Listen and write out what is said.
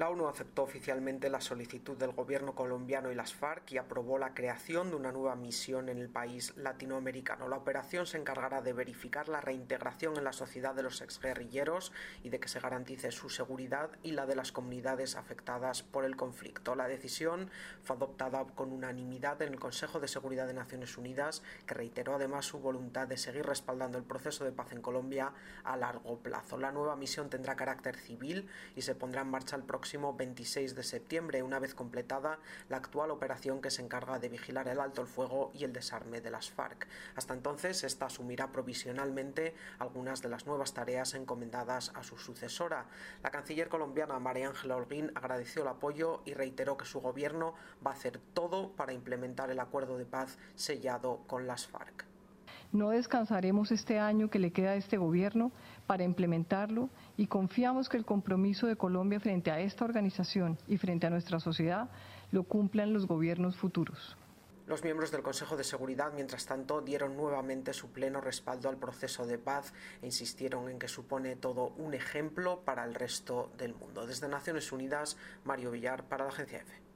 La ONU aceptó oficialmente la solicitud del gobierno colombiano y las FARC y aprobó la creación de una nueva misión en el país latinoamericano. La operación se encargará de verificar la reintegración en la sociedad de los exguerrilleros y de que se garantice su seguridad y la de las comunidades afectadas por el conflicto. La decisión fue adoptada con unanimidad en el Consejo de Seguridad de Naciones Unidas, que reiteró además su voluntad de seguir respaldando el proceso de paz en Colombia a largo plazo. La nueva misión tendrá carácter civil y se pondrá en marcha el próximo 26 de septiembre, una vez completada la actual operación que se encarga de vigilar el alto el fuego y el desarme de las FARC. Hasta entonces, esta asumirá provisionalmente algunas de las nuevas tareas encomendadas a su sucesora. La canciller colombiana María Ángela Holguín agradeció el apoyo y reiteró que su gobierno va a hacer todo para implementar el acuerdo de paz sellado con las FARC. No descansaremos este año que le queda a este gobierno para implementarlo y confiamos que el compromiso de Colombia frente a esta organización y frente a nuestra sociedad lo cumplan los gobiernos futuros. Los miembros del Consejo de Seguridad, mientras tanto, dieron nuevamente su pleno respaldo al proceso de paz e insistieron en que supone todo un ejemplo para el resto del mundo. Desde Naciones Unidas, Mario Villar para la Agencia EFE.